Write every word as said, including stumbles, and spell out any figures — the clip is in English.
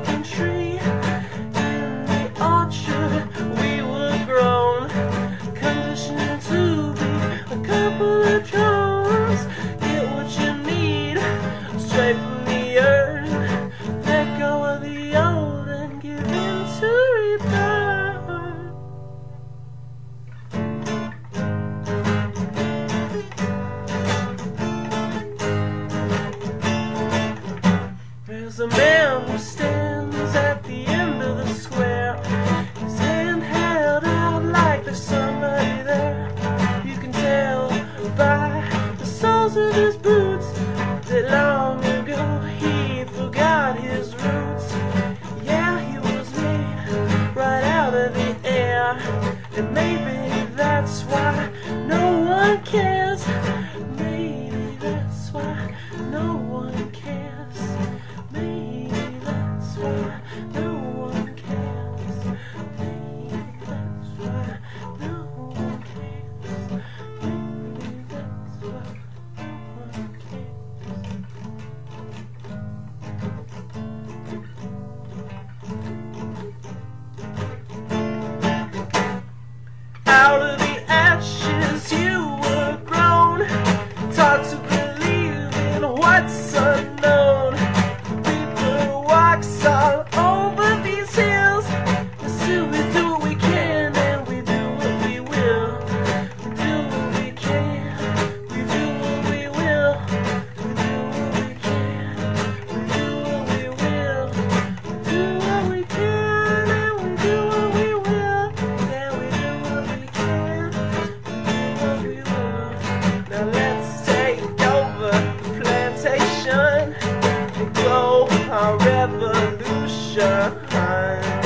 golden tree. In the orchard we were grown, conditioned to be a couple of drones. Get what you need straight from the earth. Let go of the old and give in to rebirth. There's a man who stands at the end of the square, his hand held out like there's somebody there. You can tell by the soles of his boots that long ago he forgot his roots. Yeah, he was made right out of the air, and maybe that's why no one cares. Maybe that's why no one cares. Maybe that's why no one cares. Maybe that's why no one cares. Maybe that's why no one cares. Out of the ashes you were grown, taught to believe in what's unknown. People walks all over these hills, and still we do what we can, and we do what we will. We do what we can, we do what we will. We do what we can, we do what we will. We do what we can, and we do what we will. Yeah, we do what we can, we do what we will. Now let's take over the plantation and grow our revolution.